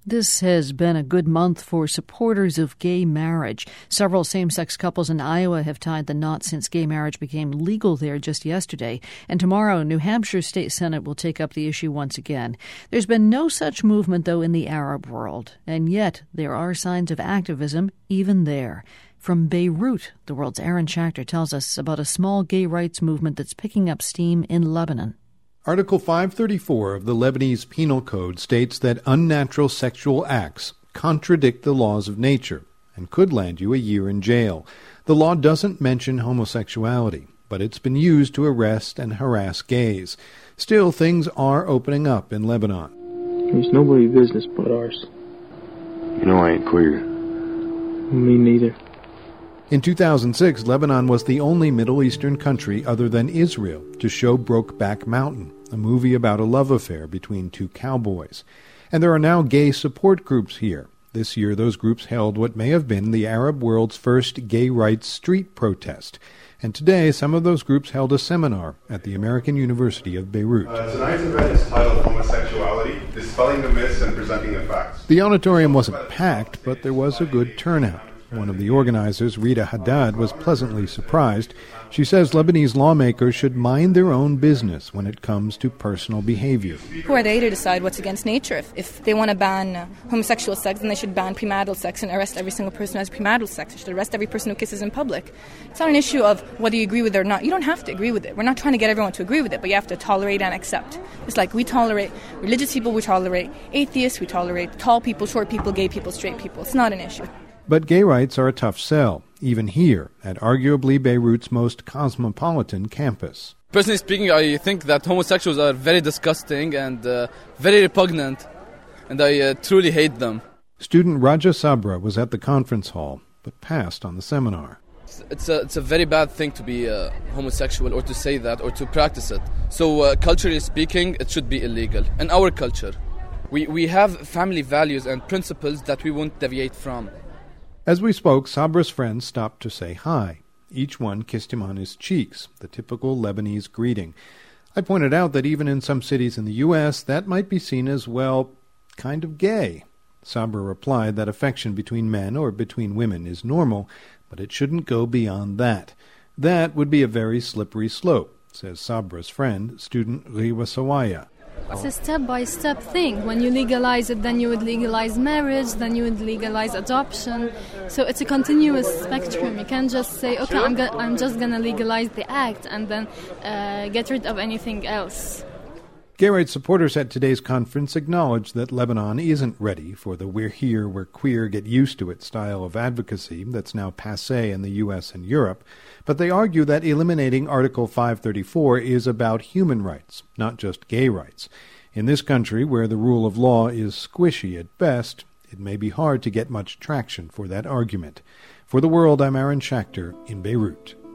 This has been a good month for supporters of gay marriage. Several same-sex couples in Iowa have tied the knot since gay marriage became legal there just yesterday. And tomorrow, New Hampshire State Senate will take up the issue once again. There's been no such movement, though, in the Arab world. And yet, there are signs of activism even there. From Beirut, the world's Aaron Schachter tells us about a small gay rights movement that's picking up steam in Lebanon. Article 534 of the Lebanese Penal Code states that unnatural sexual acts contradict the laws of nature and could land you a year in jail. The law doesn't mention homosexuality, but it's been used to arrest and harass gays. Still, things are opening up in Lebanon. It's nobody's business but ours. You know I ain't queer. Me neither. In 2006, Lebanon was the only Middle Eastern country other than Israel to show Brokeback Mountain, a movie about a love affair between two cowboys. And there are now gay support groups here. This year, those groups held what may have been the Arab world's first gay rights street protest. And today, some of those groups held a seminar at the American University of Beirut. Tonight's event is titled Homosexuality, Dispelling the Myths and Presenting the Facts. The auditorium wasn't packed, but there was a good turnout. One of the organizers, Rita Haddad, was pleasantly surprised. She says Lebanese lawmakers should mind their own business when it comes to personal behavior. Who are they to decide what's against nature? If they want to ban homosexual sex, then they should ban premarital sex and arrest every single person who has premarital sex. They should arrest every person who kisses in public. It's not an issue of whether you agree with it or not. You don't have to agree with it. We're not trying to get everyone to agree with it, but you have to tolerate and accept. It's like we tolerate religious people, we tolerate atheists, we tolerate tall people, short people, gay people, straight people. It's not an issue. But gay rights are a tough sell, even here, at arguably Beirut's most cosmopolitan campus. Personally speaking, I think that homosexuals are very disgusting and very repugnant, and I truly hate them. Student Raja Sabra was at the conference hall, but passed on the seminar. It's a very bad thing to be homosexual or to say that or to practice it. So culturally speaking, it should be illegal. In our culture, we have family values and principles that we won't deviate from. As we spoke, Sabra's friends stopped to say hi. Each one kissed him on his cheeks, the typical Lebanese greeting. I pointed out that even in some cities in the U.S., that might be seen as, well, kind of gay. Sabra replied that affection between men or between women is normal, but it shouldn't go beyond that. That would be a very slippery slope, says Sabra's friend, student Riwa Sawaya. It's a step-by-step thing. When you legalize it, then you would legalize marriage, then you would legalize adoption. So it's a continuous spectrum. You can't just say, okay, I'm just going to legalize the act and then get rid of anything else. Gay rights supporters at today's conference acknowledged that Lebanon isn't ready for the we're here, we're queer, get used to it style of advocacy that's now passé in the U.S. and Europe, but they argue that eliminating Article 534 is about human rights, not just gay rights. In this country, where the rule of law is squishy at best, it may be hard to get much traction for that argument. For The World, I'm Aaron Schachter in Beirut.